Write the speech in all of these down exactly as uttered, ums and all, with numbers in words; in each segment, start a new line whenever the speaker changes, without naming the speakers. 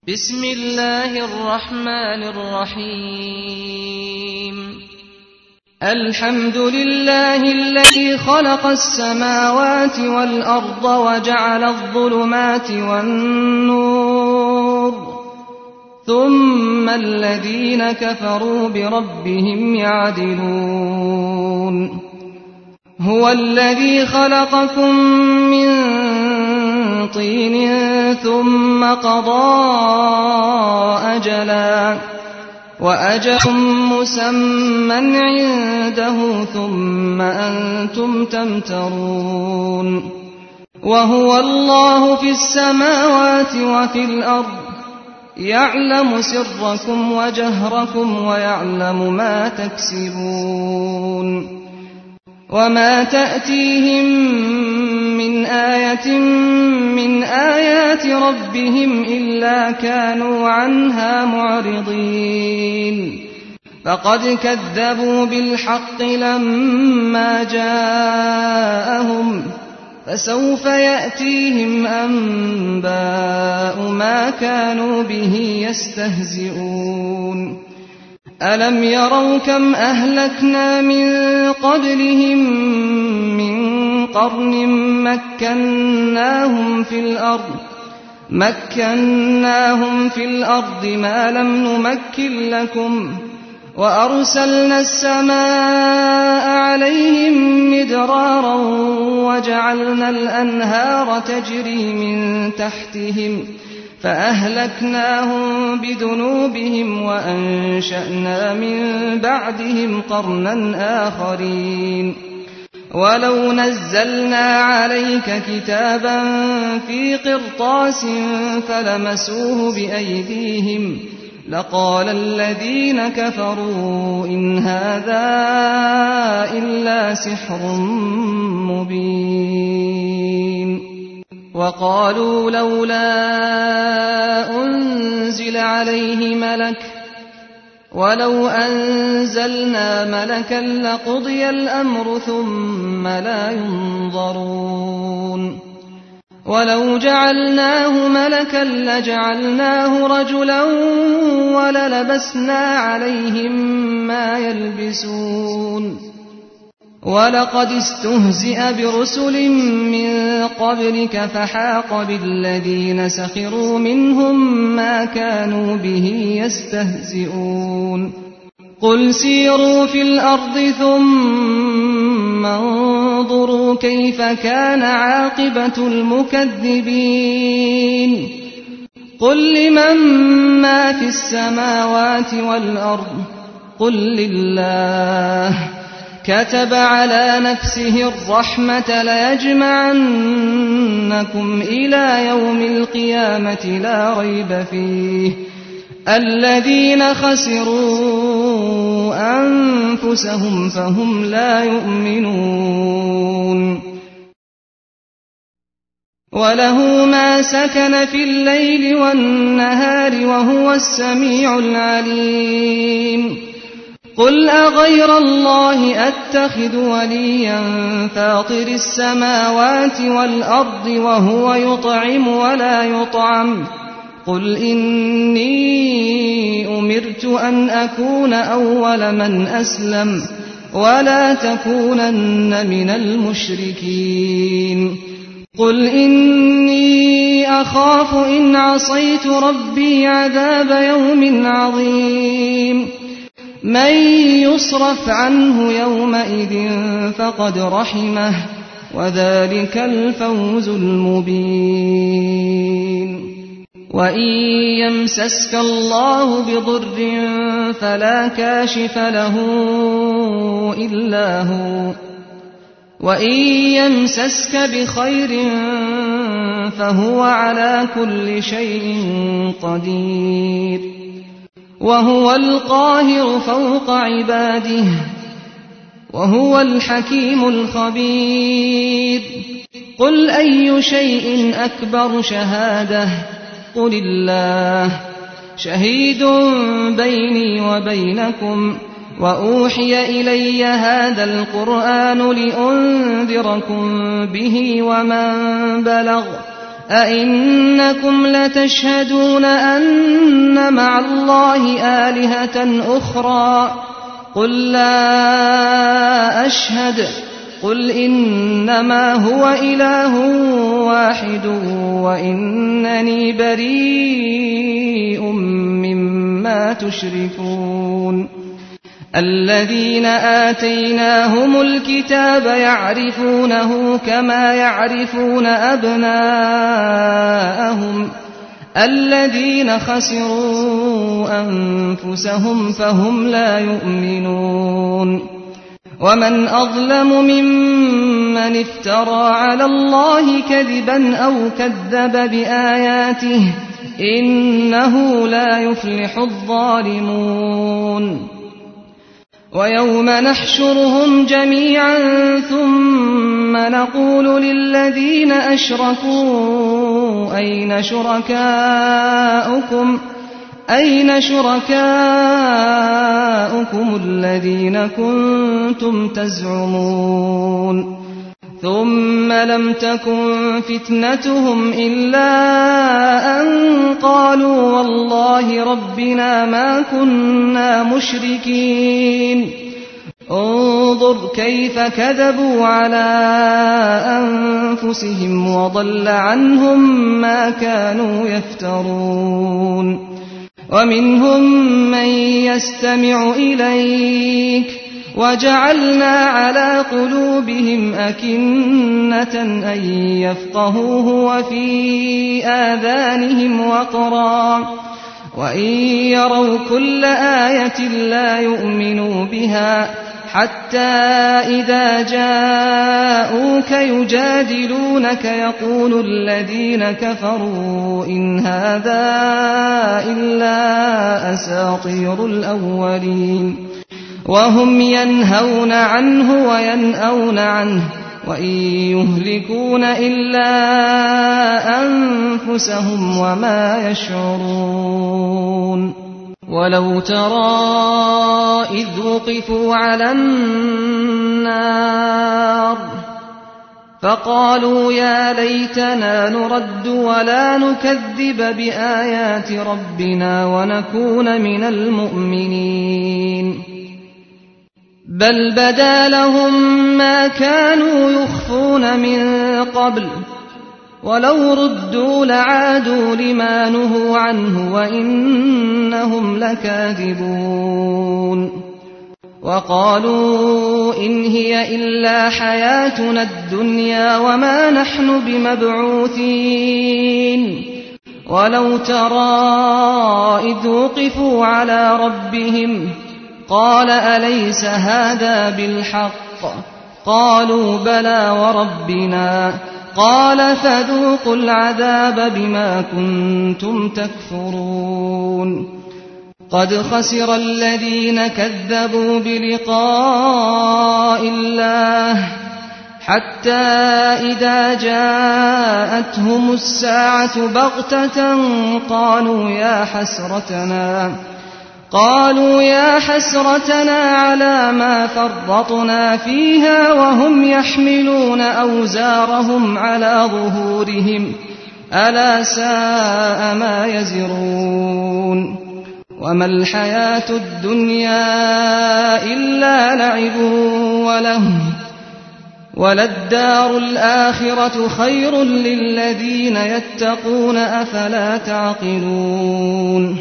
بسم الله الرحمن الرحيم الحمد لله الذي خلق السماوات والأرض وجعل الظلمات والنور ثم الذين كفروا بربهم يعدلون هو الذي خلقكم من طين ثم قضى أجلا وأجل مسمى عنده ثم أنتم تمترون وهو الله في السماوات وفي الأرض يعلم سركم وجهركم ويعلم ما تكسبون وما تأتيهم من آية من آيات ربهم إلا كانوا عنها معرضين فقد كذبوا بالحق لما جاءهم فسوف يأتيهم أنباء ما كانوا به يستهزئون ألم يروا كم أهلكنا من قبلهم من قرن مكناهم في الأرض مكناهم في الأرض ما لم نمكن لكم وأرسلنا السماء عليهم مدرارا وجعلنا الأنهار تجري من تحتهم فأهلكناهم بذنوبهم وأنشأنا من بعدهم قرنا آخرين ولو نزلنا عليك كتابا في قرطاس فلمسوه بأيديهم لقال الذين كفروا إن هذا إلا سحر مبين وقالوا لولا أنزل عليه ملك ولو أنزلنا ملكا لقضي الأمر ثم لا ينظرون ولو جعلناه ملكا لجعلناه رجلا وللبسنا عليهم ما يلبسون ولقد استهزئ برسل من قبلك فحاق بالذين سخروا منهم ما كانوا به يستهزئون قل سيروا في الأرض ثم انظروا كيف كان عاقبة المكذبين قل لمن ما في السماوات والأرض قل لله كتب على نفسه الرحمة ليجمعنكم إلى يوم القيامة لا ريب فيه الذين خسروا أنفسهم فهم لا يؤمنون وله ما سكن في الليل والنهار وهو السميع العليم قل أغير الله أتخذ وليا فاطر السماوات والأرض وهو يطعم ولا يطعم قل إني أمرت أن أكون أول من أسلم ولا تكونن من المشركين قل إني أخاف إن عصيت ربي عذاب يوم عظيم من يصرف عنه يومئذ فقد رحمه وذلك الفوز المبين وإن يمسسك الله بضر فلا كاشف له إلا هو وإن يمسسك بخير فهو على كل شيء قدير وهو القاهر فوق عباده وهو الحكيم الخبير قل أي شيء أكبر شهادة قل الله شهيد بيني وبينكم وأوحي إلي هذا القرآن لأنذركم به ومن بلغ أئنكم لتشهدون أن مع الله آلهة أخرى قل لا أشهد قل إنما هو إله واحد وإنني بريء مما تشركون الذين آتيناهم الكتاب يعرفونه كما يعرفون أبناءهم الذين خسروا أنفسهم فهم لا يؤمنون ومن أظلم ممن افترى على الله كذبا أو كذب بآياته إنه لا يفلح الظالمون ويوم نحشرهم جميعا ثم نقول للذين أشركوا أين شركاؤكم أين شركاؤكم الذين كنتم تزعمون ثم لم تكن فتنتهم إلا أن قالوا والله ربنا ما كنا مشركين انظر كيف كذبوا على أنفسهم وضل عنهم ما كانوا يفترون ومنهم من يستمع إليك وجعلنا على قلوبهم أكنة أن يفقهوه وفي آذانهم وقرا وإن يروا كل آية لا يؤمنوا بها حتى إذا جاءوك يجادلونك يقول الذين كفروا إن هذا إلا أساطير الأولين وهم ينهون عنه وينأون عنه وإن يهلكون إلا أنفسهم وما يشعرون ولو ترى إذ وقفوا على النار فقالوا يا ليتنا نرد ولا نكذب بآيات ربنا ونكون من المؤمنين بل بدا لهم ما كانوا يخفون من قبل ولو ردوا لعادوا لما نهوا عنه وإنهم لكاذبون وقالوا إن هي إلا حياتنا الدنيا وما نحن بمبعوثين ولو ترى إذ وقفوا على ربهم قال أليس هذا بالحق قالوا بلى وربنا قال فذوقوا العذاب بما كنتم تكفرون قد خسر الذين كذبوا بلقاء الله حتى إذا جاءتهم الساعة بغتة قالوا يا حسرتنا قالوا يا حسرتنا على ما فرطنا فيها وهم يحملون أوزارهم على ظهورهم ألا ساء ما يزرون وما الحياة الدنيا إلا لعب ولهو وللدار الآخرة خير للذين يتقون أفلا تعقلون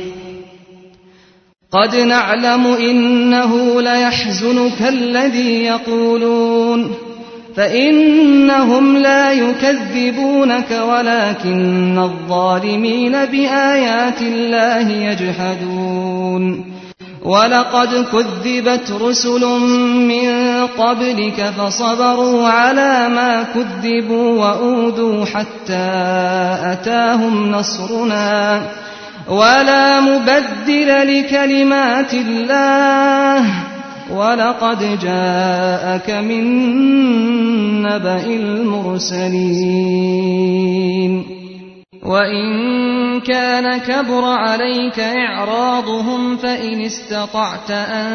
قد نعلم إنه ليحزنك الذي يقولون فإنهم لا يكذبونك ولكن الظالمين بآيات الله يجحدون ولقد كذبت رسل من قبلك فصبروا على ما كذبوا وأوذوا حتى أتاهم نصرنا ولا مبدل لكلمات الله ولقد جاءك من نبأ المرسلين وإن كان كبر عليك إعراضهم فإن استطعت أن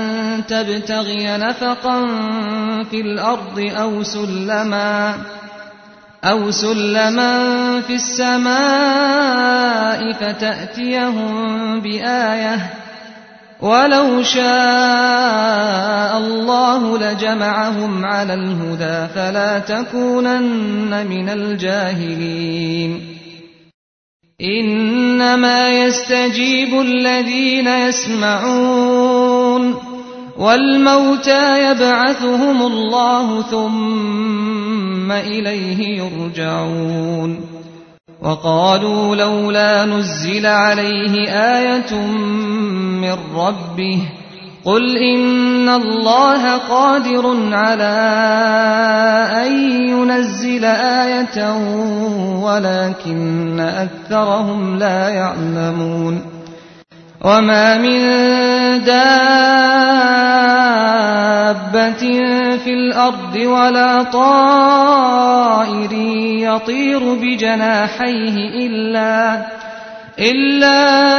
تبتغي نفقا في الأرض أو سلما أَوْ سُلَّمًا فِي السَّمَاءِ فَتَأْتِيَهُم بِآيَةٍ ۚ وَلَوْ شَاءَ اللَّهُ لَجَمَعَهُمْ عَلَى الْهُدَىٰ فَلَا تَكُونَنَّ مِنَ الْجَاهِلِينَ إِنَّمَا يَسْتَجِيبُ الَّذِينَ يَسْمَعُونَ وَالْمَوْتَىٰ يَبْعَثُهُمُ اللَّهُ ثُمَّ إِلَيْهِ يُرْجَعُونَ وَقَالُوا لَوْلَا نُزِّلَ عَلَيْهِ آيَةٌ مِّن رَّبِّهِ ۖ قُلْ إِنَّ اللَّهَ قَادِرٌ عَلَىٰ أَن يُنَزِّلَ آيَةً وَلَٰكِنَّ أَكْثَرَهُمْ لَا يَعْلَمُونَ وَمَا مِن دَابَّةٍ فِي الْأَرْضِ وَلَا طَائِرٍ يَطِيرُ بِجَنَاحَيْهِ إِلَّا إِلَّا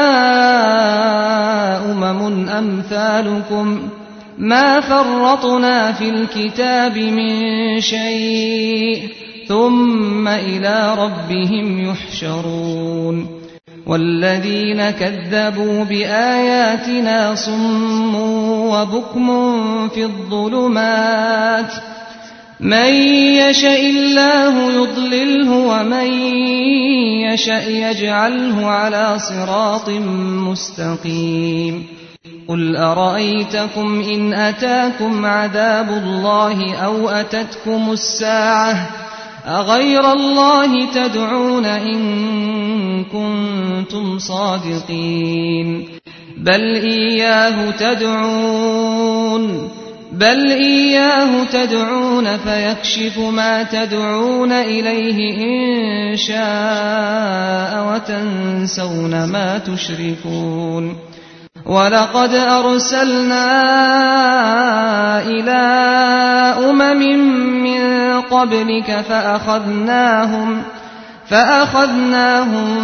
أُمَمٌ أَمْثَالُكُم مَّا فَرَّطْنَا فِي الْكِتَابِ مِن شَيْءٍ ثُمَّ إِلَىٰ رَبِّهِمْ يُحْشَرُونَ وَالَّذِينَ كَذَّبُوا بِآيَاتِنَا صُمٌّ وَبُكْمٌ فِي الظُّلُمَاتِ ۗ مَن يَشَإِ اللَّهُ يُضْلِلْهُ وَمَن يَشَأْ يَجْعَلْهُ عَلَىٰ صِرَاطٍ مُّسْتَقِيمٍ قُلْ أَرَأَيْتَكُمْ إِنْ أَتَاكُمْ عَذَابُ اللَّهِ أَوْ أَتَتْكُمُ السَّاعَةُ أَغَيْرَ اللَّهِ تَدْعُونَ إِن كُنتُمْ صَادِقِينَ بَلْ إِيَّاهُ تَدْعُونَ بَلْ إِيَّاهُ تَدْعُونَ فَيَكْشِفُ مَا تَدْعُونَ إِلَيْهِ إِن شَاءَ وَتَنسَوْنَ مَا تُشْرِكُونَ وَلَقَدْ أَرْسَلْنَا إِلَىٰ أُمَمٍ مِّن قَبْلِكَ فَأَخَذْنَاهُمْ فَأَخَذْنَاهُم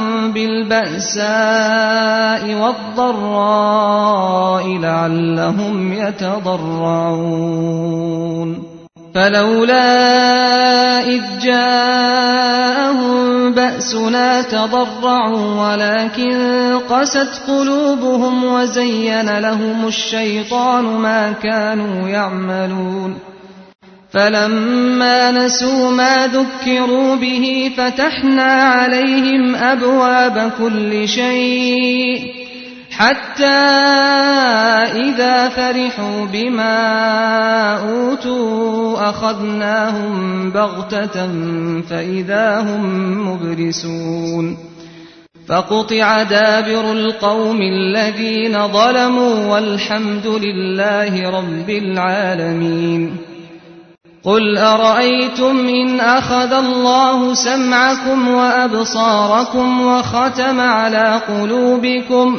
بِالْبَأْسَاءِ وَالضَّرَّاءِ لَعَلَّهُمْ يَتَضَرَّعُونَ فَلَوْلَا إِذْ جَاءَهُم بَأْسُنَا تَضَرَّعُوا وَلَٰكِن قَسَتْ قُلُوبُهُمْ وَزَيَّنَ لَهُمُ الشَّيْطَانُ مَا كَانُوا يَعْمَلُونَ فَلَمَّا نَسُوا مَا ذُكِّرُوا بِهِ فَتَحْنَا عَلَيْهِمْ أَبْوَابَ كُلِّ شَيْءٍ حَتَّىٰ إِذَا فَرِحُوا بِمَا أُوتُوا أَخَذْنَاهُم بَغْتَةً فَإِذَا هُم مُّبْلِسُونَ فَقُطِعَ دَابِرُ الْقَوْمِ الَّذِينَ ظَلَمُوا وَالْحَمْدُ لِلَّهِ رَبِّ الْعَالَمِينَ قُلْ أَرَأَيْتُمْ إِنْ أَخَذَ اللَّهُ سَمْعَكُمْ وَأَبْصَارَكُمْ وَخَتَمَ عَلَىٰ قُلُوبِكُم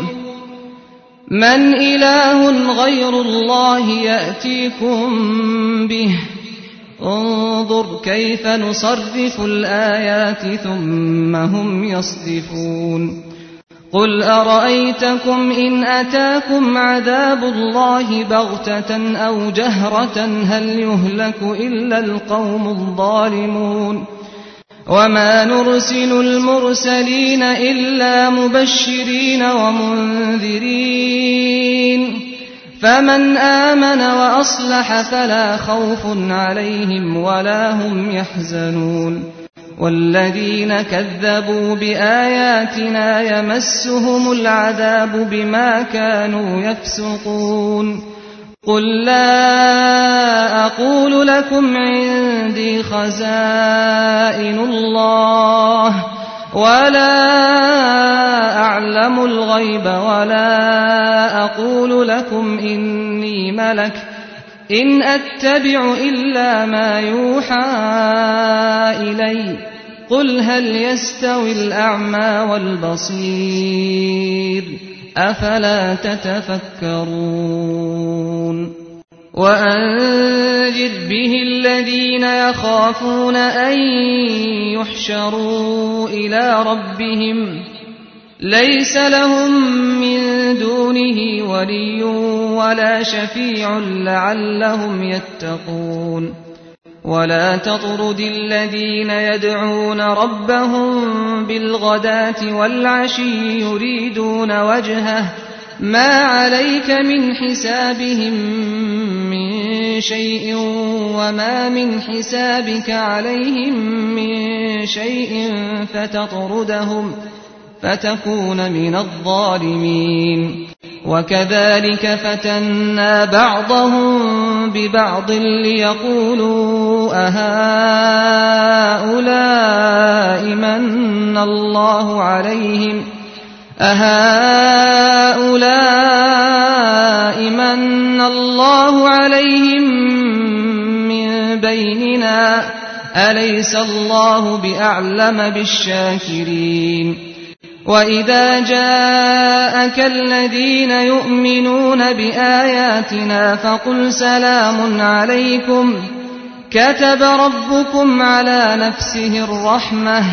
مَّنْ إِلَٰهٌ غَيْرُ اللَّهِ يَأْتِيكُم بِهِ انظُرْ كَيْفَ نُصَرِّفُ الْآيَاتِ ثُمَّ هُمْ يَصْدِفُونَ قُلْ أَرَأَيْتَكُمْ إِنْ أَتَاكُمْ عَذَابُ اللَّهِ بَغْتَةً أَوْ جَهْرَةً هَلْ يُهْلَكُ إِلَّا الْقَوْمُ الظَّالِمُونَ وَمَا نُرْسِلُ الْمُرْسَلِينَ إِلَّا مُبَشِّرِينَ وَمُنذِرِينَ فَمَنْ آمَنَ وَأَصْلَحَ فَلَا خَوْفٌ عَلَيْهِمْ وَلَا هُمْ يَحْزَنُونَ وَالَّذِينَ كَذَّبُوا بِآيَاتِنَا يَمَسُّهُمُ الْعَذَابُ بِمَا كَانُوا يَفْسُقُونَ قُل لَّا أَقُولُ لَكُمْ عِندِي خَزَائِنُ اللَّهِ وَلَا أَعْلَمُ الْغَيْبَ وَلَا أَقُولُ لَكُمْ إِنِّي مَلَكٌ إِنْ أَتَّبِعُ إِلَّا مَا يُوحَىٰ إِلَيَّ قُلْ هَلْ يَسْتَوِي الْأَعْمَىٰ وَالْبَصِيرُ أَفَلَا تَتَفَكَّرُونَ وَأَنذِرْ بِهِ الَّذِينَ يَخَافُونَ أَن يُحْشَرُوا إِلَىٰ رَبِّهِمْ لَيْسَ لَهُم مِّن دُونِهِ وَلِيٌّ وَلَا شَفِيعٌ لَّعَلَّهُمْ يَتَّقُونَ ولا تطرد الذين يدعون ربهم بالغداة والعشي يريدون وجهه ما عليك من حسابهم من شيء وما من حسابك عليهم من شيء فتطردهم فتكون من الظالمين. وكذلك فتنا بعضهم ببعض ليقولوا أهؤلاء من الله عليهم أهؤلاء من الله عليهم من بيننا أليس الله بأعلم بالشاكرين. وإذا جاءك الذين يؤمنون بآياتنا فقل سلام عليكم كتب ربكم على نفسه الرحمة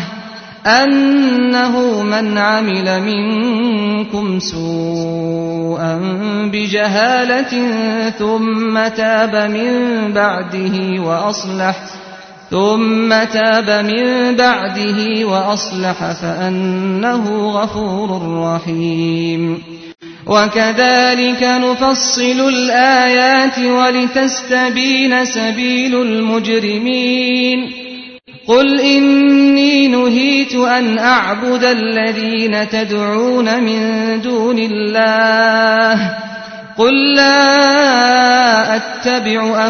أنه من عمل منكم سوءا بجهالة ثم تاب من بعده وأصلح ثم تاب من بعده وأصلح فأنه غفور رحيم. وكذلك نفصل الآيات ولتستبين سبيل المجرمين. قل إني نهيت أن أعبد الذين تدعون من دون الله قل لا أتبع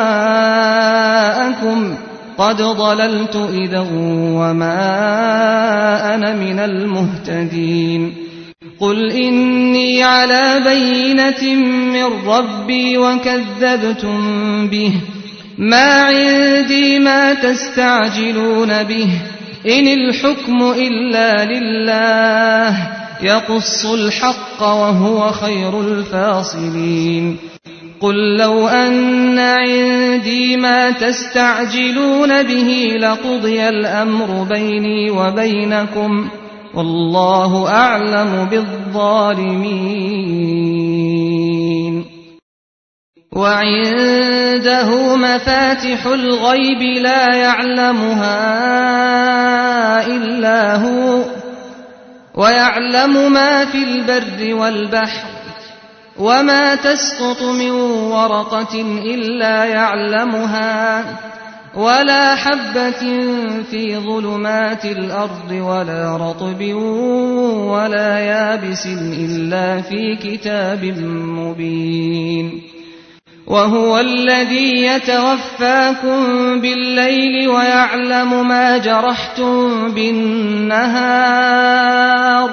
أهواءكم قد ضللت إذا وما أنا من المهتدين. قل إني على بينة من ربي وكذبتم به ما عندي ما تستعجلون به إن الحكم إلا لله يقص الحق وهو خير الفاصلين. قل لو أن عندي ما تستعجلون به لقضي الأمر بيني وبينكم والله أعلم بالظالمين. وعنده مفاتح الغيب لا يعلمها إلا هو ويعلم ما في البر والبحر وما تسقط من ورقة إلا يعلمها ولا حبة في ظلمات الأرض ولا رطب ولا يابس إلا في كتاب مبين. وهو الذي يتوفاكم بالليل ويعلم ما جرحتم بالنهار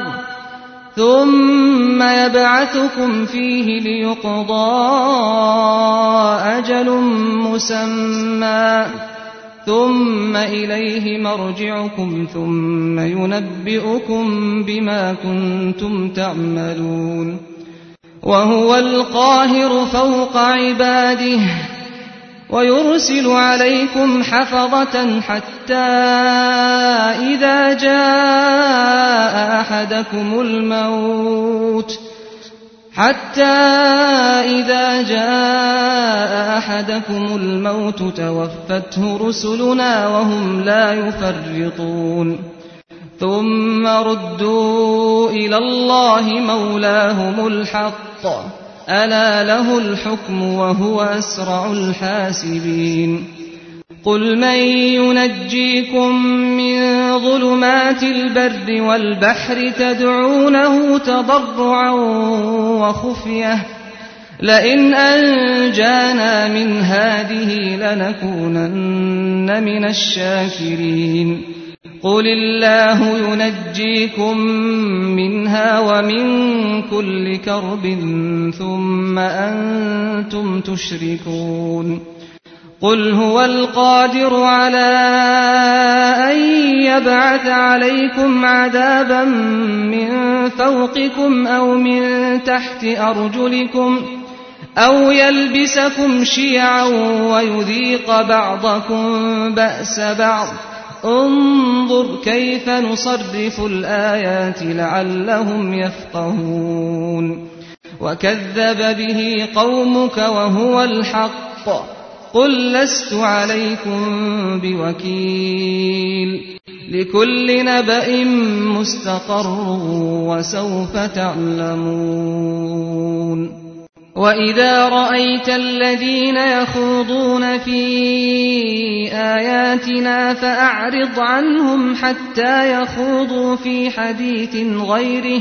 ثم يبعثكم فيه ليقضى أجل مسمى ثم إليه مرجعكم ثم ينبئكم بما كنتم تعملون. وهو القاهر فوق عباده ويرسل عليكم حفظة حتى إذا جاء أحدكم الموت حتى إذا جاء أحدكم الموت توفته رسلنا وهم لا يفرطون. ثم ردوا إلى الله مولاهم الحق ألا له الحكم وهو أسرع الحاسبين. قل من ينجيكم من ظلمات البر والبحر تدعونه تضرعا وخفية لئن أنجانا من هذه لنكونن من الشاكرين. قل الله ينجيكم منها ومن كل كرب ثم أنتم تشركون. قل هو القادر على أن يبعث عليكم عذابا من فوقكم أو من تحت أرجلكم أو يلبسكم شيعا ويذيق بعضكم بأس بعض انظر كيف نصرف الآيات لعلهم يفقهون. وكذب به قومك وهو الحق قل لست عليكم بوكيل لكل نبأ مستقر وسوف تعلمون وإذا رأيت الذين يخوضون في آياتنا فأعرض عنهم حتى يخوضوا في حديث غيره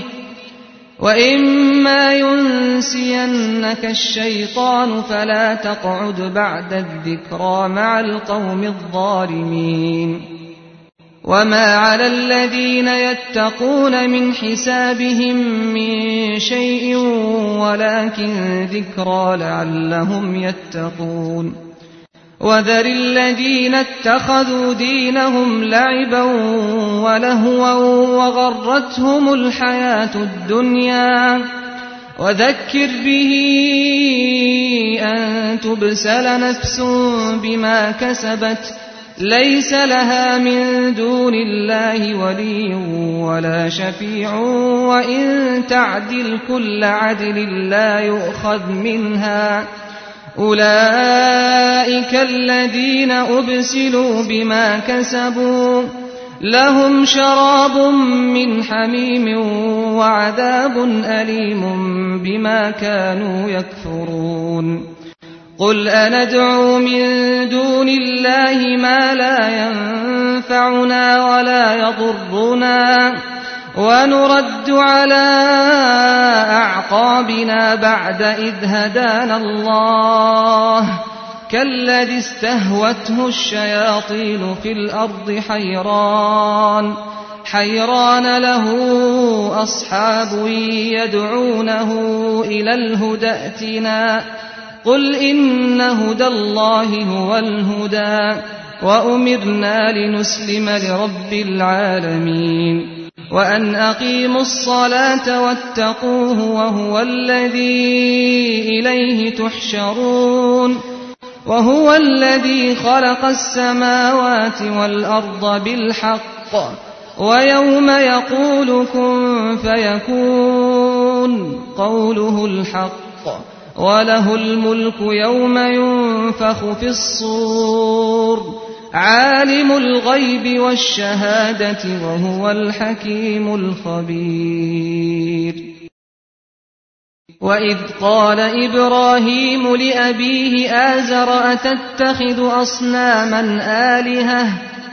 وإما ينسينك الشيطان فلا تقعد بعد الذكرى مع القوم الظالمين وما على الذين يتقون من حسابهم من شيء ولكن ذكرى لعلهم يتقون وذر الذين اتخذوا دينهم لعبا ولهوا وغرتهم الحياة الدنيا وذكر به أن تبسل نفس بما كسبت ليس لها من دون الله ولي ولا شفيع وإن تعدل كل عدل لا يؤخذ منها أولئك الذين أبسلوا بما كسبوا لهم شراب من حميم وعذاب أليم بما كانوا يكفرون قل أندعو من دون الله ما لا ينفعنا ولا يضرنا ونرد على أعقابنا بعد إذ هدانا الله كالذي استهوته الشياطين في الأرض حيران حيران له أصحاب يدعونه إلى الهدى ائتنا قل إن هدى الله هو الهدى وأمرنا لنسلم لرب العالمين وأن أقيموا الصلاة واتقوه وهو الذي إليه تحشرون وهو الذي خلق السماوات والأرض بالحق ويوم يقول كن فيكون قوله الحق وله الملك يوم ينفخ في الصور عالم الغيب والشهادة وهو الحكيم الخبير وإذ قال إبراهيم لأبيه آزر أتتخذ أصناما آلهة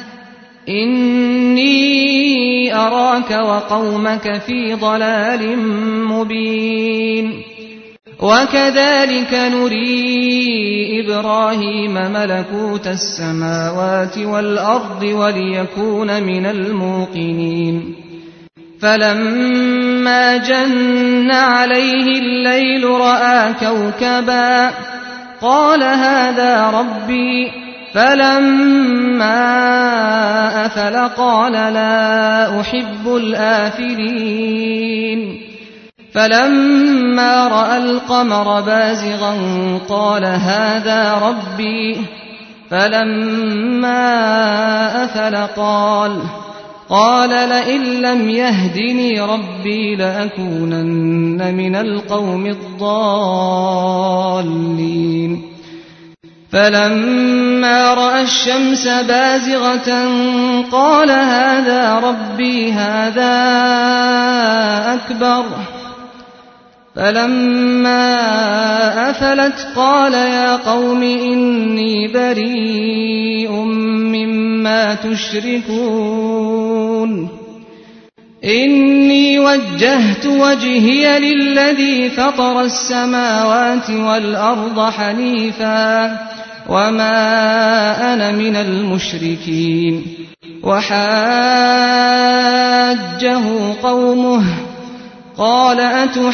إني أراك وقومك في ضلال مبين وكذلك نري إبراهيم ملكوت السماوات والأرض وليكون من الموقنين فلما جن عليه الليل رأى كوكبا قال هذا ربي فلما أفل قال لا أحب الآفلين فلما رأى القمر بازغا قال هذا ربي فلما أفل قال قال لئن لم يهدني ربي لأكونن من القوم الضالين فلما رأى الشمس بازغة قال هذا ربي هذا أكبر فلما أفلت قال يا قوم إني بريء مما تشركون إني وجهت وجهي للذي فطر السماوات والأرض حنيفا وما أنا من المشركين وحاجه قومه قال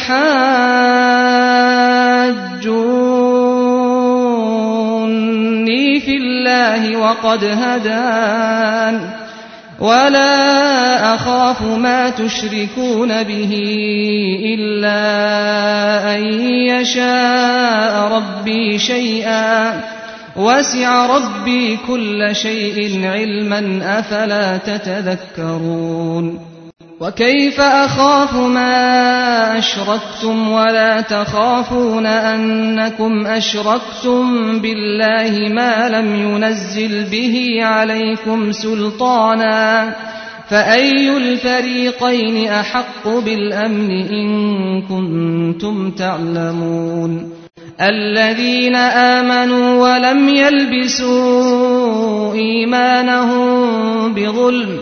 أتحاجوني في الله وقد هدان ولا أخاف ما تشركون به إلا أن يشاء ربي شيئا وسع ربي كل شيء علما أفلا تتذكرون وكيف أخاف ما أشركتم ولا تخافون أنكم أشركتم بالله ما لم ينزل به عليكم سلطانا فأي الفريقين أحق بالأمن إن كنتم تعلمون الذين آمنوا ولم يلبسوا إيمانهم بظلم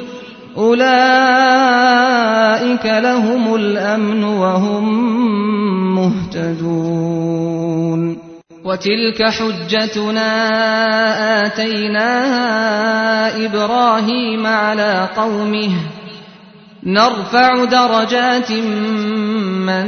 أولئك لهم الأمن وهم مهتدون وتلك حجتنا آتيناها إبراهيم على قومه نرفع درجات من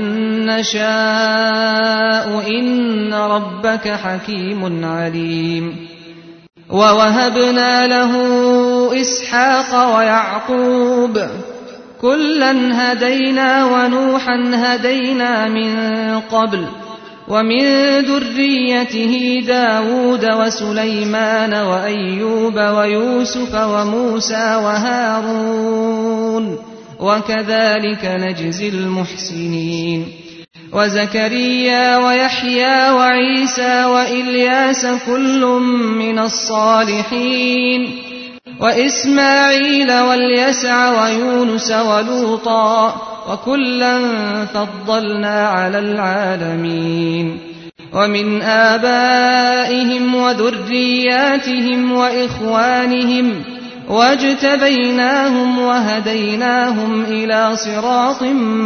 نشاء إن ربك حكيم عليم ووهبنا له إسحاق ويعقوب كلا هدينا ونوحا هدينا من قبل ومن ذريته داود وسليمان وأيوب ويوسف وموسى وهارون وكذلك نجزي المحسنين وزكريا ويحيى وعيسى وإلياس كل من الصالحين وإسماعيل واليسع ويونس ولوطا وكلا فضلنا على العالمين ومن آبائهم وذرياتهم وإخوانهم واجتبيناهم وهديناهم إلى صراط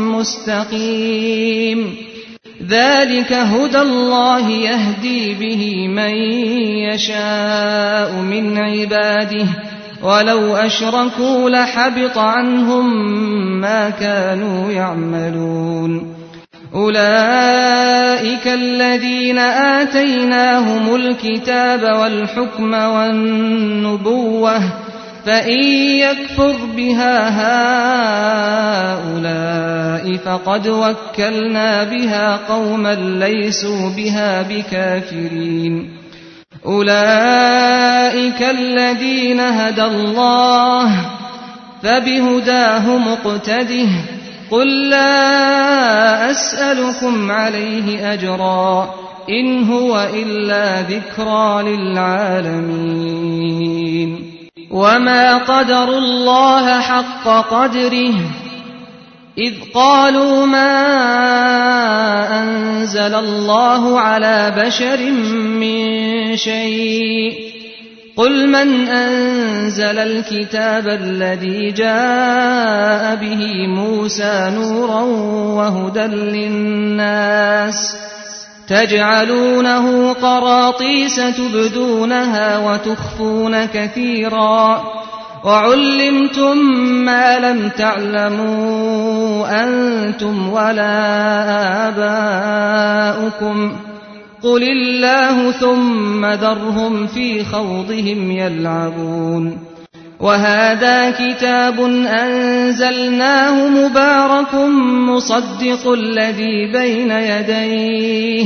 مستقيم ذلك هدى الله يهدي به من يشاء من عباده ولو أشركوا لحبط عنهم ما كانوا يعملون أولئك الذين آتيناهم الكتاب والحكم والنبوة فإن يكفر بها هؤلاء فقد وكلنا بها قوما ليسوا بها بكافرين أولئك الذين هدى الله فبهداه مقتده قل لا أسألكم عليه أجرا إن هو إلا ذكرى للعالمين وما قدروا الله حق قدره إذ قالوا ما أنزل الله على بشر من شيء قل من أنزل الكتاب الذي جاء به موسى نورا وهدى للناس تجعلونه قراطيس تبدونها وتخفون كثيرا وعلمتم ما لم تعلموا أنتم ولا آباؤكم قل الله ثم ذرهم في خوضهم يلعبون وهذا كتاب أنزلناه مبارك مصدق الذي بين يديه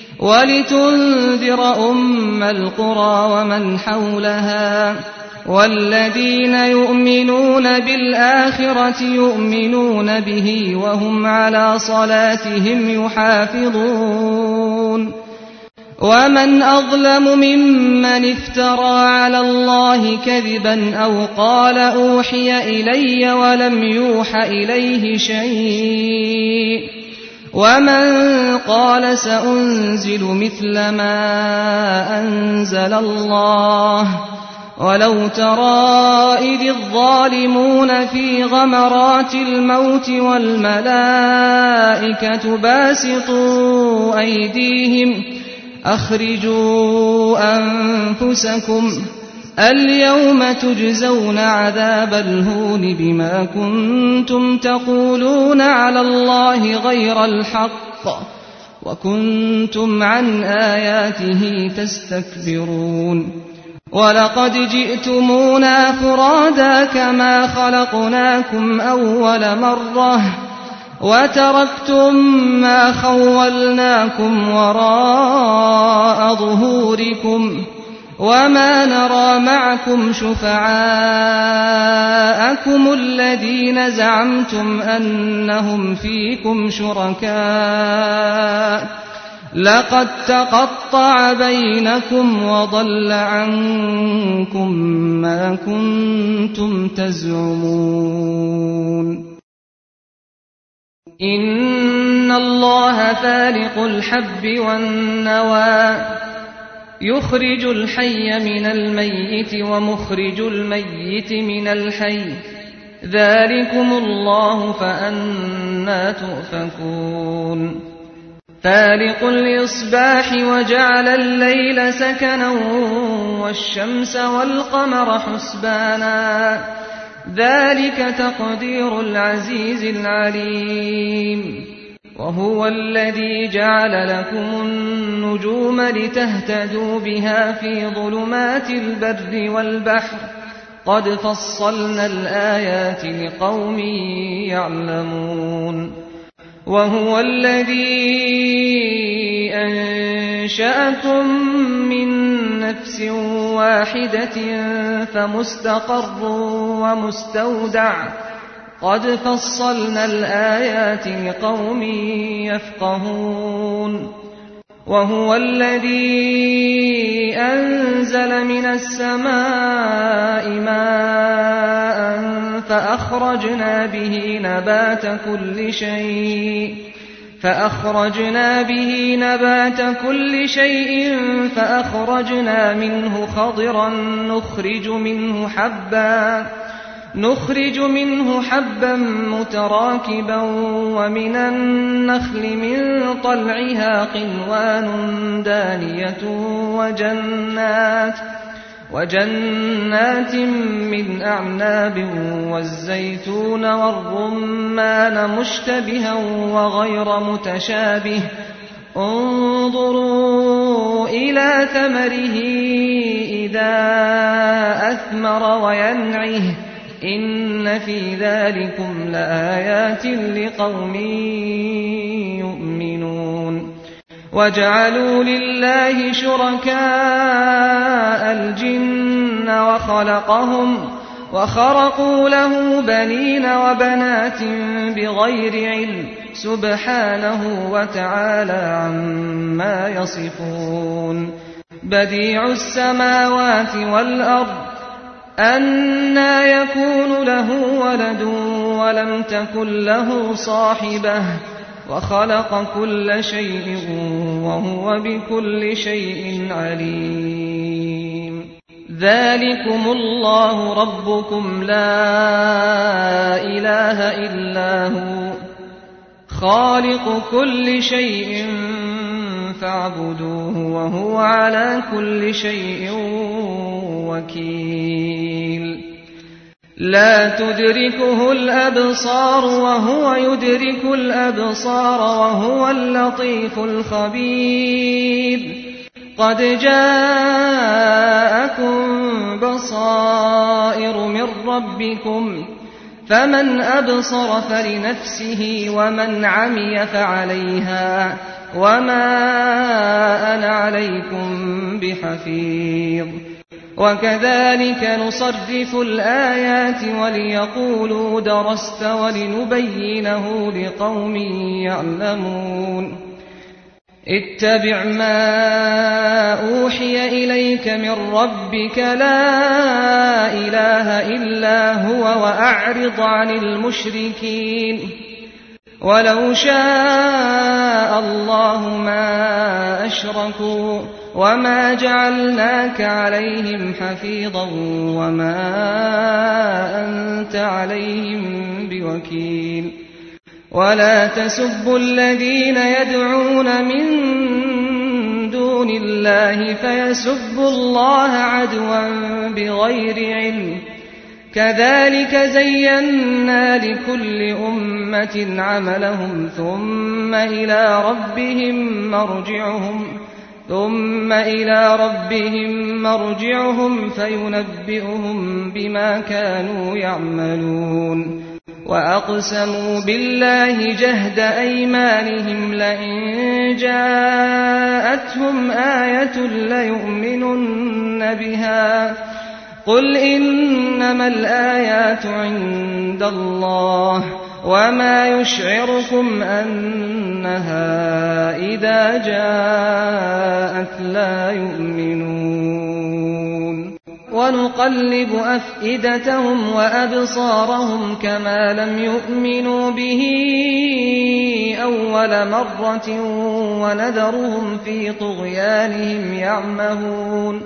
ولتنذر أم القرى ومن حولها والذين يؤمنون بالآخرة يؤمنون به وهم على صلاتهم يحافظون ومن أظلم ممن افترى على الله كذبا أو قال أوحي إلي ولم يوح إليه شيء ومن قال سأنزل مثل ما أنزل الله ولو ترى إذ الظالمون في غمرات الموت والملائكة باسطوا أيديهم أخرجوا أنفسكم اليوم تجزون عذاب الهون بما كنتم تقولون على الله غير الحق وكنتم عن آياته تستكبرون ولقد جئتمونا فرادا كما خلقناكم أول مرة وتركتم ما خولناكم وراء ظهوركم وما نرى معكم شفعاءكم الذين زعمتم أنهم فيكم شركاء لقد تقطع بينكم وضل عنكم ما كنتم تزعمون إن الله فالق الحب والنوى يخرج الحي من الميت ومخرج الميت من الحي ذلكم الله فأنى تؤفكون فالق الإصباح وجعل الليل سكنا والشمس والقمر حسبانا ذلك تقدير العزيز العليم وهو الذي جعل لكم النجوم لتهتدوا بها في ظلمات البر والبحر قد فصلنا الآيات لقوم يعلمون وهو الذي أنشأكم من نفس واحدة فمستقر ومستودع قد فصلنا الآيات لقوم يفقهون وهو الذي أنزل من السماء ماء فأخرجنا به نبات كل شيء فأخرجنا به نبات كل شيء فأخرجنا منه خضرا نخرج منه حبا نخرج منه حبا متراكبا ومن النخل من طلعها قنوان دانية وجنات وجنات من أعناب والزيتون والرمان مشتبها وغير متشابه انظروا إلى ثمره إذا أثمر وينعه إن في ذلكم لآيات لقوم يؤمنون وجعلوا لله شركاء الجن وخلقهم وخرقوا له بنين وبنات بغير علم سبحانه وتعالى عما يصفون بديع السماوات والأرض أنى يكون له ولد ولم تكن له صاحبة وخلق كل شيء وهو بكل شيء عليم ذلكم الله ربكم لا إله إلا هو خالق كل شيء فاعبدوه وهو على كل شيء وكيل لا تدركه الأبصار وهو يدرك الأبصار وهو اللطيف الخبير قد جاءكم بصائر من ربكم فمن أبصر فلنفسه ومن عمي فعليها وما أنا عليكم بحفيظ وكذلك نصرف الآيات وليقولوا درست ولنبينه لقوم يعلمون اتبع ما أوحي إليك من ربك لا إله إلا هو وأعرض عن المشركين ولو شاء الله ما أشركوا وما جعلناك عليهم حفيظا وما أنت عليهم بوكيل ولا تسبوا الذين يدعون من دون الله فيسبوا الله عدوا بغير علم كذلك زينا لكل أمة عملهم ثم إلى ربهم مرجعهم ثم إلى ربهم مرجعهم فينبئهم بما كانوا يعملون وأقسموا بالله جهد أيمانهم لئن جاءتهم آية ليؤمنن بها قل إنما الآيات عند الله وما يشعركم أنها إذا جاءت لا يؤمنون ونقلب أفئدتهم وأبصارهم كما لم يؤمنوا به أول مرة ونذرهم في طغيانهم يعمهون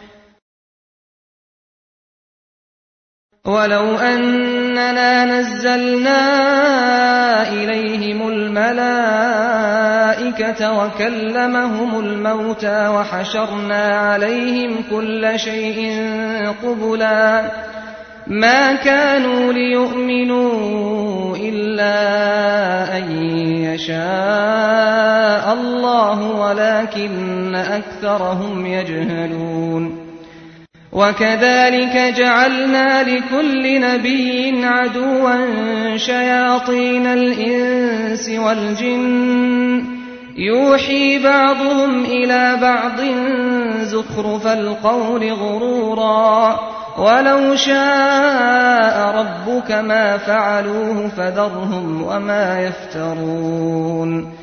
ولو أننا نزلنا إليهم الملائكة وكلمهم الموتى وحشرنا عليهم كل شيء قبلا ما كانوا ليؤمنوا إلا أن يشاء الله ولكن أكثرهم يجهلون وكذلك جعلنا لكل نبي عدوا شياطين الإنس والجن يوحي بعضهم إلى بعض زخرف القول غرورا ولو شاء ربك ما فعلوه فذرهم وما يفترون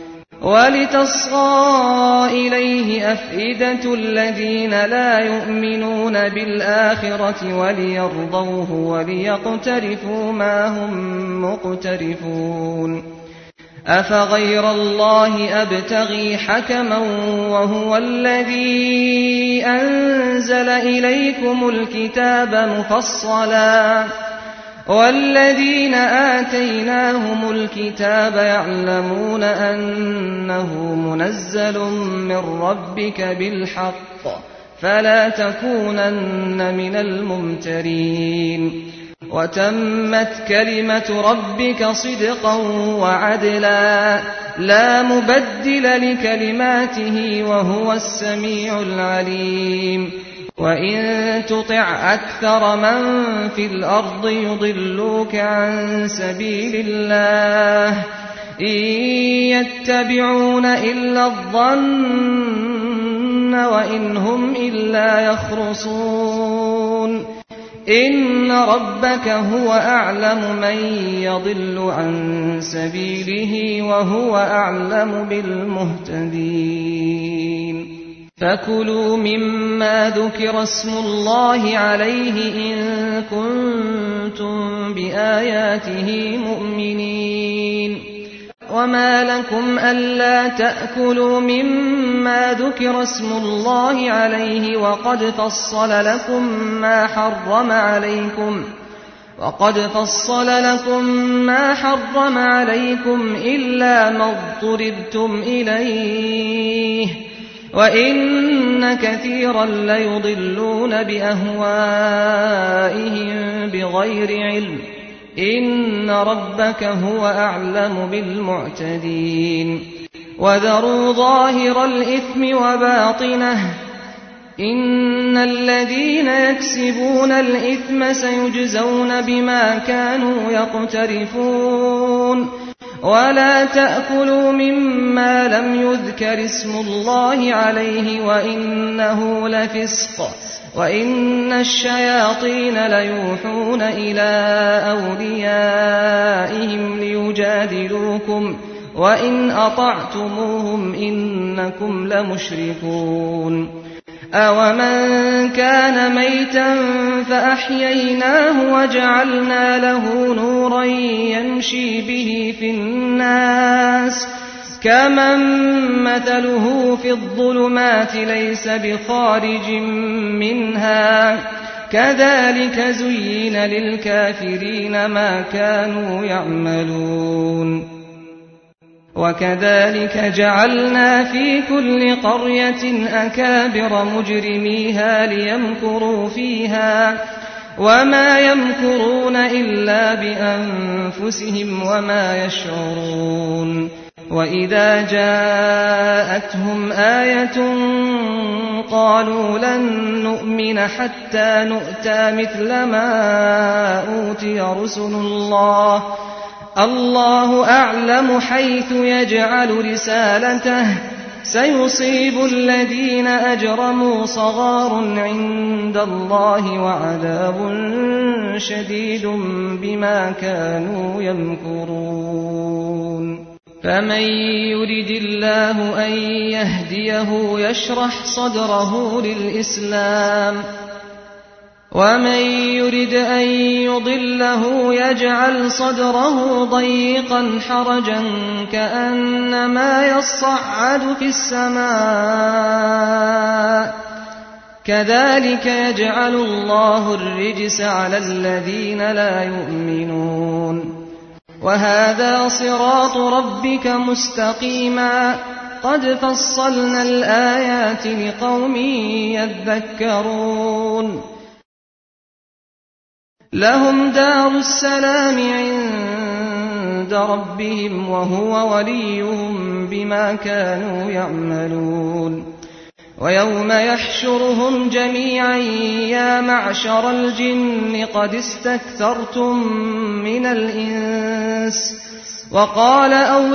ولتصغى إليه أفئدة الذين لا يؤمنون بالآخرة وليرضوه وليقترفوا ما هم مقترفون أفغير الله أبتغي حكما وهو الذي أنزل إليكم الكتاب مفصلا والذين آتيناهم الكتاب يعلمون أنه منزل من ربك بالحق فلا تكونن من الممترين وتمت كلمة ربك صدقا وعدلا لا مبدل لكلماته وهو السميع العليم وإن تطع أكثر من في الأرض يضلوك عن سبيل الله إن يتبعون إلا الظن وإن هم إلا يخرصون إن ربك هو أعلم من يضل عن سبيله وهو أعلم بالمهتدين فكلوا مما ذكر اسم الله عليه إن كنتم بآياته مؤمنين وما لكم ألا تأكلوا مما ذكر اسم الله عليه وقد فصل لكم ما حرم عليكم وقد فصل لكم ما حرم عليكم إلا ما اضطررتم إليه وإن كثيرا ليضلون بأهوائهم بغير علم إن ربك هو أعلم بالمعتدين وذروا ظاهر الإثم وباطنه إن الذين يكسبون الإثم سيجزون بما كانوا يقترفون ولا تأكلوا مما لم يذكر اسم الله عليه وإنه لفسق وإن الشياطين ليوحون إلى أوليائهم ليجادلوكم وإن أطعتموهم إنكم لمشركون أَوَمَنْ كَانَ مَيْتًا فَأَحْيَيْنَاهُ وَجَعَلْنَا لَهُ نُورًا يَمْشِي بِهِ فِي النَّاسِ كَمَنْ مَثَلُهُ فِي الظُّلُمَاتِ لَيْسَ بِخَارِجٍ مِنْهَا كَذَلِكَ زُيِّنَ لِلْكَافِرِينَ مَا كَانُوا يَعْمَلُونَ وكذلك جعلنا في كل قرية أكابر مجرميها ليمكروا فيها وما يمكرون إلا بأنفسهم وما يشعرون وإذا جاءتهم آية قالوا لن نؤمن حتى نؤتى مثل ما أوتي رسل الله الله أعلم حيث يجعل رسالته سيصيب الذين أجرموا صغار عند الله وعذاب شديد بما كانوا يمكرون فمن يرد الله أن يهديه يشرح صدره للإسلام ومن يرد أن يضله يجعل صدره ضيقا حرجا كأنما يصعد في السماء كذلك يجعل الله الرجس على الذين لا يؤمنون وهذا صراط ربك مستقيما قد فصلنا الآيات لقوم يذكرون لهم دار السلام عند ربهم وهو وليهم بما كانوا يعملون ويوم يحشرهم جميعا يا معشر الجن قد استكثرتم من الإنس وقال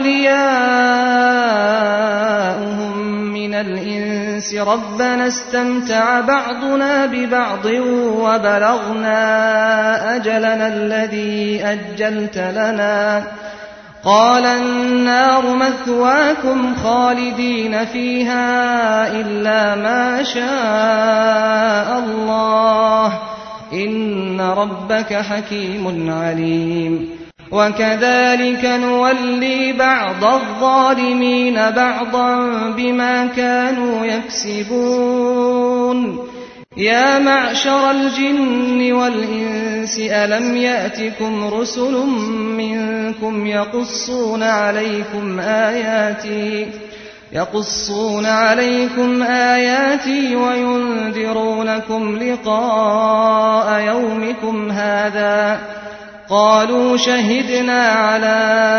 أولياؤهم من الإنس ربنا استمتع بعضنا ببعض وبلغنا أجلنا الذي أجلت لنا قال النار مثواكم خالدين فيها إلا ما شاء الله إن ربك حكيم عليم وكذلك نولي بعض الظالمين بعضا بما كانوا يكسبون يا معشر الجن والإنس ألم يأتكم رسل منكم يقصون عليكم آياتي يقصون عليكم آياتي وينذرونكم لقاء يومكم هذا قالوا شهدنا على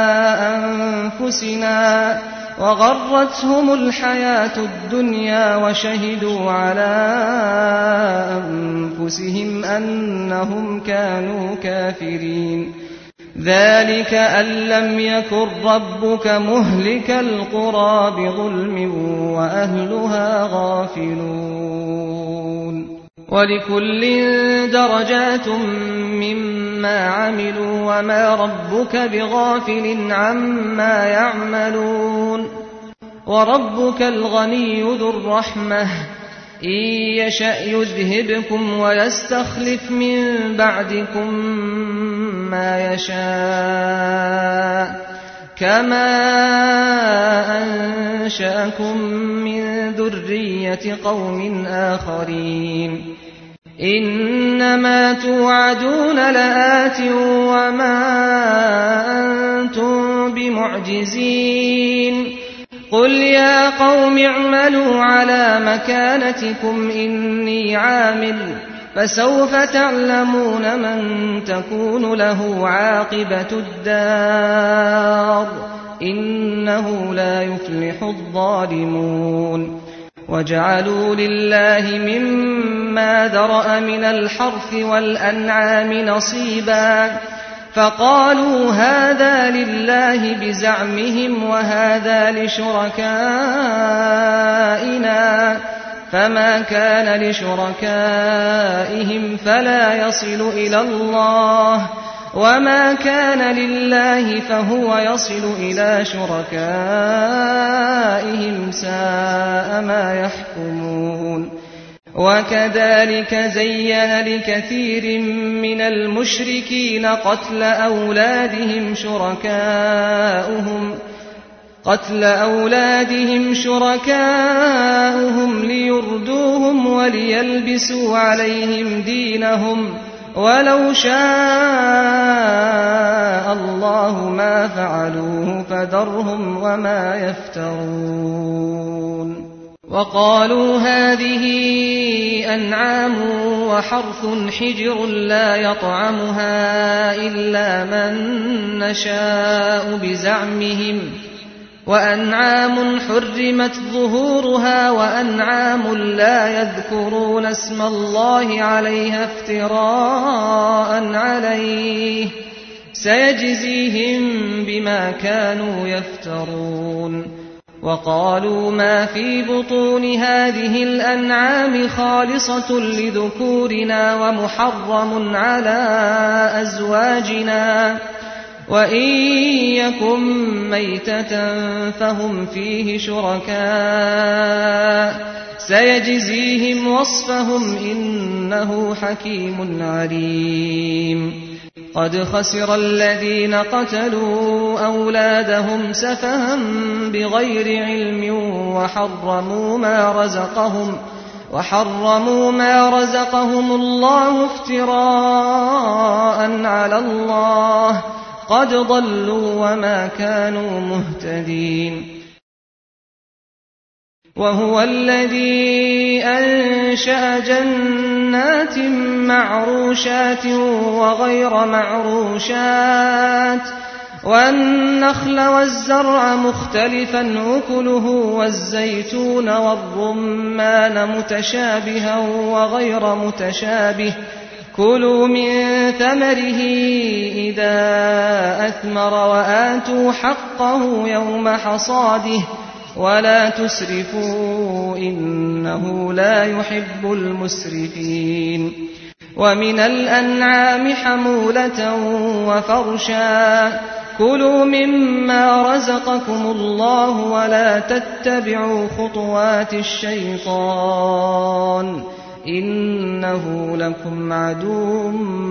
أنفسنا وغرتهم الحياة الدنيا وشهدوا على أنفسهم أنهم كانوا كافرين ذلك أن لم يكن ربك مهلك القرى بظلم وأهلها غافلون ولكل درجات مما عملوا وما ربك بغافل عما يعملون وربك الغني ذو الرحمة إن يشأ يذهبكم ويستخلف من بعدكم ما يشاء كما أنشأكم من ذرية قوم آخرين إنما توعدون لآت وما أنتم بمعجزين قل يا قوم اعملوا على مكانتكم إني عامل فسوف تعلمون من تكون له عاقبة الدار إنه لا يفلح الظالمون وجعلوا لله مما ذرأ من الحرث والأنعام نصيبا فقالوا هذا لله بزعمهم وهذا لشركائنا فما كان لشركائهم فلا يصل إلى الله وما كان لله فهو يصل إلى شركائهم ساء ما يحكمون وكذلك زين لكثير من المشركين قتل أولادهم شركاؤهم قتل أولادهم شركاؤهم ليردوهم وليلبسوا عليهم دينهم ولو شاء الله ما فعلوه فذرهم وما يفترون وقالوا هذه أنعام وحرث حجر لا يطعمها إلا من نشاء بزعمهم وأنعام حرمت ظهورها وأنعام لا يذكرون اسم الله عليها افتراء عليه سيجزيهم بما كانوا يفترون وقالوا ما في بطون هذه الأنعام خالصة لذكورنا ومحرم على أزواجنا وإن يكن ميتة فهم فيه شركاء سيجزيهم وصفهم إنه حكيم عليم قد خسر الذين قتلوا أولادهم سفها بغير علم وحرموا ما رزقهم وحرموا ما رزقهم الله افتراء على الله قد ضلوا وما كانوا مهتدين وهو الذي أنشأ جنات معروشات وغير معروشات والنخل والزرع مختلفا أكله والزيتون والرمان متشابها وغير متشابه كلوا من ثمره إذا أثمر وآتوا حقه يوم حصاده ولا تسرفوا إنه لا يحب المسرفين ومن الأنعام حمولة وفرشا كلوا مما رزقكم الله ولا تتبعوا خطوات الشيطان إنه لكم عدو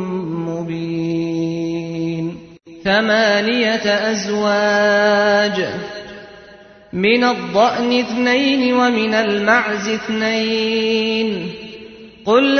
مبين ثمانية أزواج من الضأن اثنين ومن المعز اثنين قل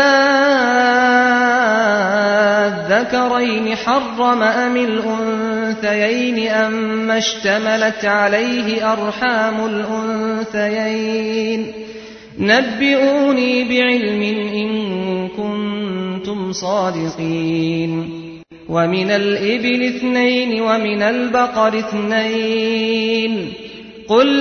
أذكرين حرم أم الأنثيين أما اشتملت عليه أرحام الأنثيين نبئوني بعلم إن كنتم صادقين ومن الإبل اثنين ومن البقر اثنين قل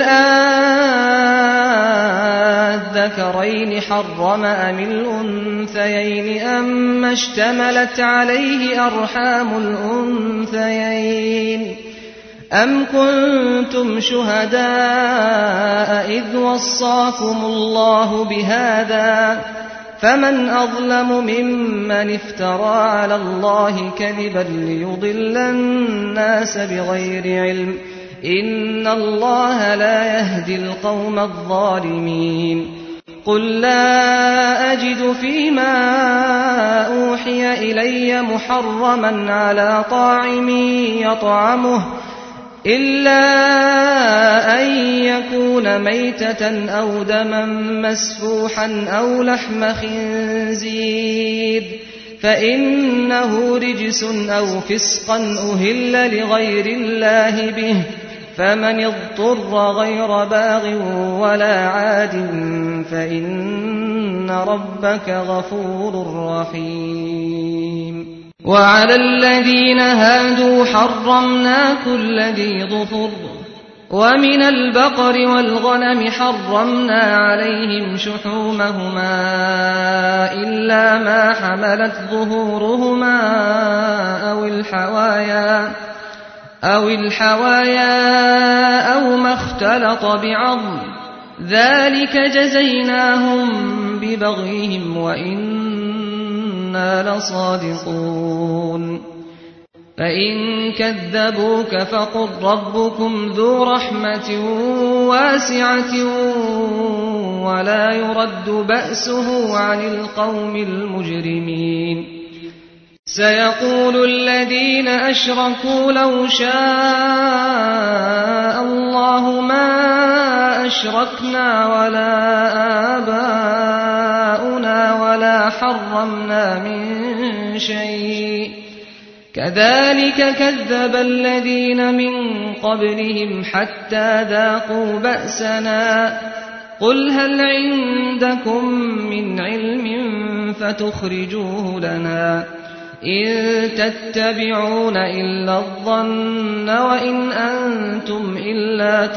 أذكرين حرم أم الأنثيين أما اشتملت عليه أرحام الأنثيين أم كنتم شهداء إذ وصاكم الله بهذا فمن أظلم ممن افترى على الله كذبا ليضل الناس بغير علم إن الله لا يهدي القوم الظالمين قل لا أجد فيما أوحي إلي محرما على طاعم يطعمه إلا أن يكون ميتة أو دما مسفوحا أو لحم خنزير فإنه رجس أو فسقا أهل لغير الله به فمن اضطر غير باغ ولا عاد فإن ربك غفور رحيم وعلى الذين هادوا حرمنا كل ذي ظفر ومن البقر والغنم حرمنا عليهم شحومهما إلا ما حملت ظهورهما أو الحوايا أو الحوايا أو ما اختلط بعظم ذلك جزيناهم ببغيهم وإنا لصادقون فإن كذبوك فقل ربكم ذو رحمة واسعة ولا يرد بأسه عن القوم المجرمين سيقول الذين أشركوا لو شاء الله ما أشركنا ولا آباؤنا ولا حرمنا من شيء كذلك كذب الذين من قبلهم حتى ذاقوا بأسنا قل هل عندكم من علم فتخرجوه لنا إن تتبعون إلا الظن وإن أنتم إلا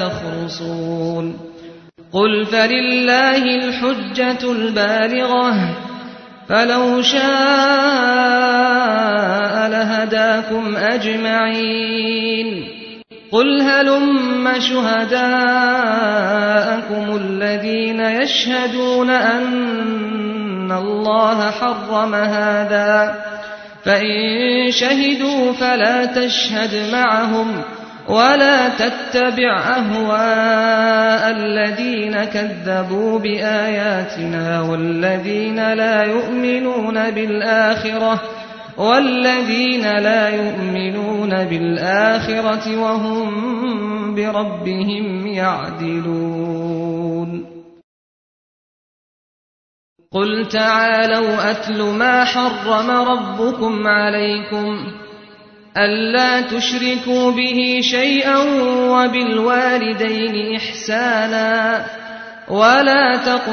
تخرصون قل فلله الحجة البالغة فلو شاء لهداكم أجمعين. قل هلم شهداءكم الذين يشهدون أن الله حرم هذا، فإن شهدوا فلا تشهد معهم ولا تتبع أهواء الذين كذبوا بآياتنا والذين لا يؤمنون بالآخرة والذين لا يؤمنون بالآخرة وهم بربهم يعدلون. قل تعالوا أتل ما حرم ربكم عليكم ألا تشركوا به شيئا وبالوالدين إحسانا ولا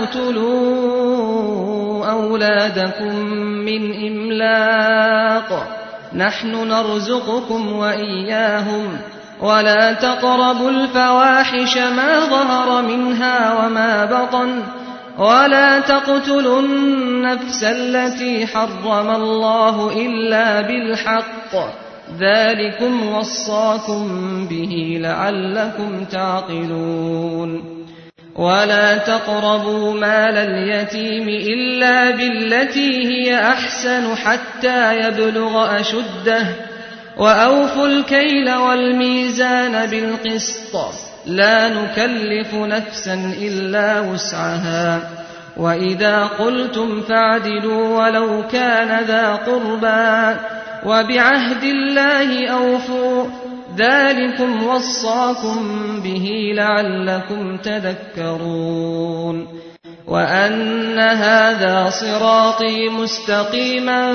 تقتلوا أولادكم من إملاق نحن نرزقكم وإياهم ولا تقربوا الفواحش ما ظهر منها وما بطن ولا تقتلوا النفس التي حرم الله إلا بالحق ذلكم وصاكم به لعلكم تعقلون. ولا تقربوا مال اليتيم إلا بالتي هي أحسن حتى يبلغ أشده وأوفوا الكيل والميزان بالقسط لا نكلف نفسا إلا وسعها وإذا قلتم فاعدلوا ولو كان ذا قربى وبعهد الله أوفوا ذلكم وصاكم به لعلكم تذكرون. وأن هذا صراطي مستقيما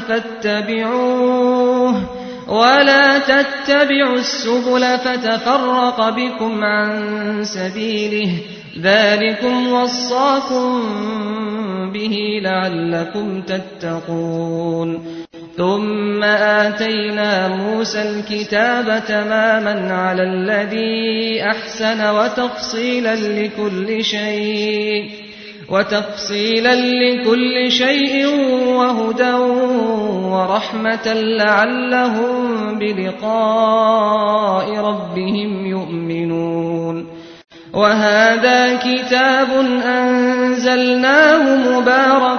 فاتبعوه ولا تتبعوا السبل فتفرق بكم عن سبيله ذلكم وصاكم به لعلكم تتقون. ثم آتينا موسى الكتاب تماما على الذي أحسن وتفصيلا لكل شيء وتفصيلا لكل شيء وهدى ورحمة لعلهم بلقاء ربهم يؤمنون. وهذا كتاب أنزلناه مبارك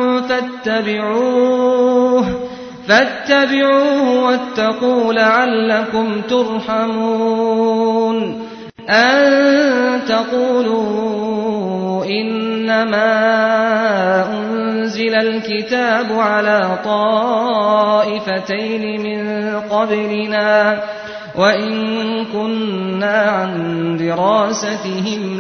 فاتبعوه فاتبعوه واتقوا لعلكم ترحمون. أن تقولوا إنما أنزل الكتاب على طائفتين من قبلنا وإن كنا عن دراستهم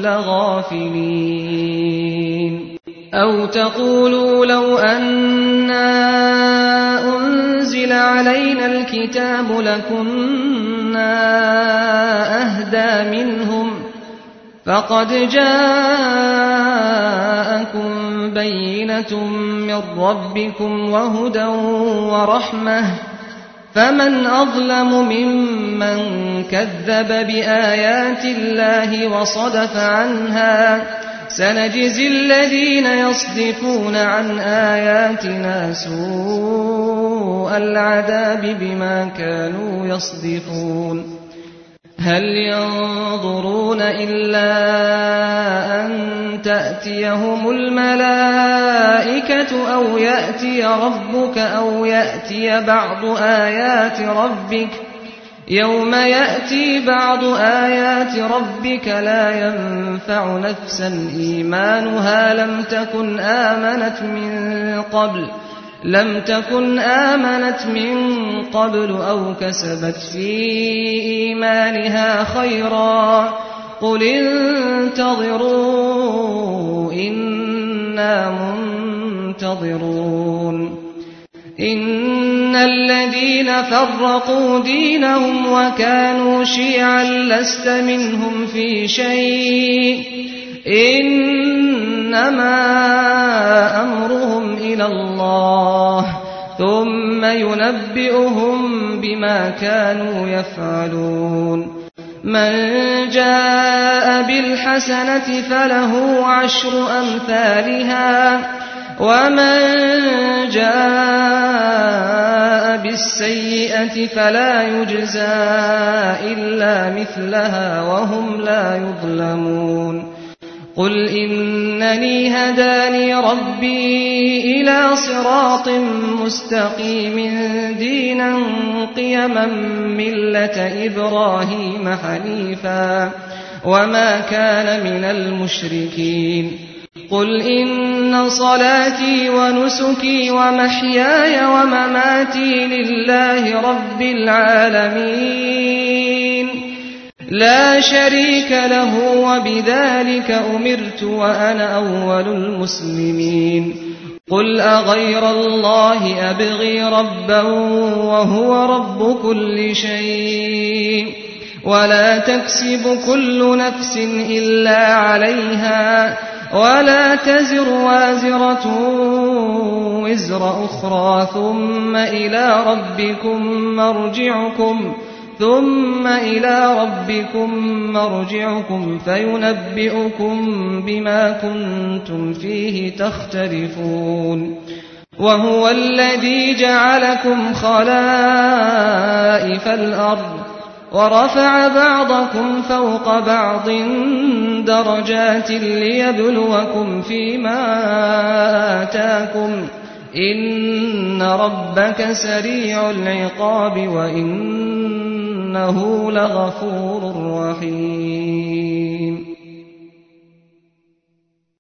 لغافلين. أو تقولوا لو أنا أنزل علينا الكتاب لكنا أهدى منهم فقد جاءكم بينة من ربكم وهدى ورحمة فمن أظلم ممن كذب بآيات الله وصدف عنها سنجزي الذين يصدفون عن آياتنا سوء العذاب بما كانوا يصدفون. هل ينظرون إلا أن تأتيهم الملائكة أو يأتي ربك أو يأتي بعض آيات ربك يوم يأتي بعض آيات ربك لا ينفع نفسا إيمانها لم تكن آمنت من قبل لم تكن آمنت من قبل أو كسبت في إيمانها خيرا قل انتظروا إنا منتظرون. إن الذين فرقوا دينهم وكانوا شيعا لست منهم في شيء إنما أمرهم إلى الله ثم ينبئهم بما كانوا يفعلون. من جاء بالحسنة فله عشر أمثالها ومن جاء بالسيئة فلا يجزى إلا مثلها وهم لا يظلمون قل إنني هداني ربي إلى صراط مستقيم دينا قيما ملة إبراهيم حنيفا وما كان من المشركين قل إن صلاتي ونسكي ومحياي ومماتي لله رب العالمين لا شريك له وبذلك أمرت وأنا أول المسلمين قل أغير الله أبغي ربا وهو رب كل شيء ولا تكسب كل نفس إلا عليها ولا تزر وازرة وزر أخرى ثم إلى ربكم مرجعكم ثم إلى ربكم مرجعكم فينبئكم بما كنتم فيه تختلفون وهو الذي جعلكم خلائف الأرض ورفع بعضكم فوق بعض درجات ليبلوكم فيما آتاكم إن ربك سريع العقاب وإنه لغفور رحيم